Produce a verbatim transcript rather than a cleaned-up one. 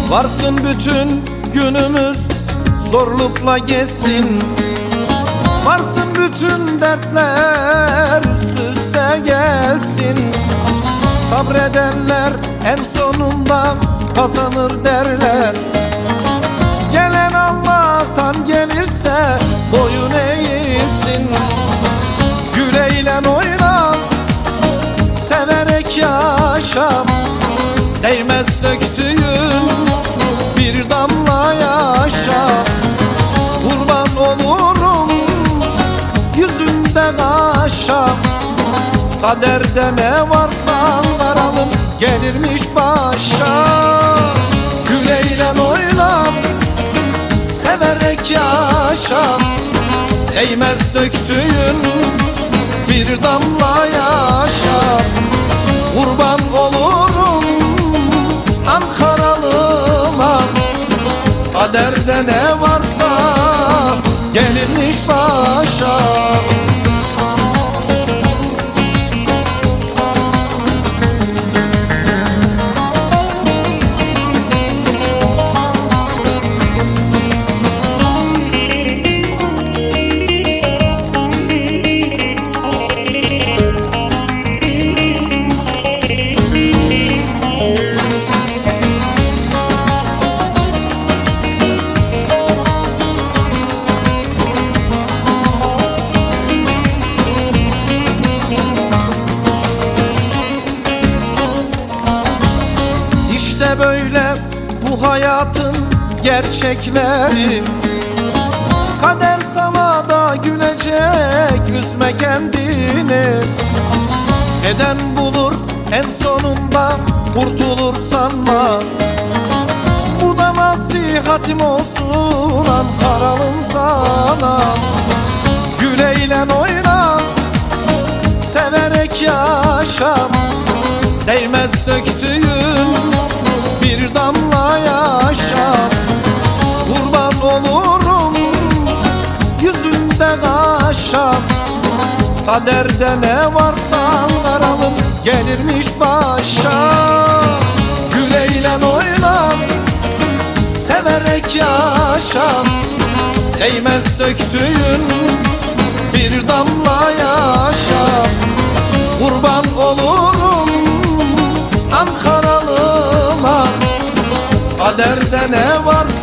Varsın bütün günümüz zorlukla geçsin, varsın bütün dertler üst üste gelsin. Sabredenler en sonunda kazanır derler. Gelen Allah'tan gelirse boyun eğilsin. Güleyle oyna, severek yaşa, değmez döktüğün bir damla yaşa. Kurban olurum yüzünde kaşa, kaderde ne varsa varalım gelirmiş başa. Güleyle oyna, severek yaşa, değmez döktüğün bir damla yaşa. Kurban olurum Ankaralıma, kaderde ne varsa gelirmiş başa. İşte böyle bu hayatın gerçekleri. Kader sana da gülecek, üzme kendini. Neden bulur en sonunda kurtulur sanma. Bu da nasihatim olsun Ankaralım sana. Güleyle oyna, severek yaşa, değmez döktüğün bir damla yaşa. Kurban olurum yüzünde kaşa, kaderde ne varsa varalım gelirmiş başa. Güleyle oyna, severek yaşa, değmez döktüğün bir damla yaşa. Kurban olurum Ankaralıma, kaderde ne varsa